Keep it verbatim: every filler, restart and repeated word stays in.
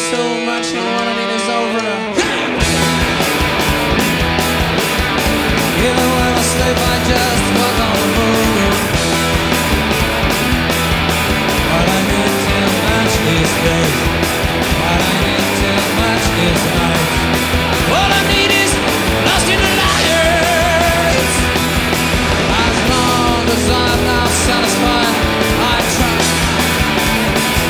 so much and what I mean is over. Even when I sleep I just walk on.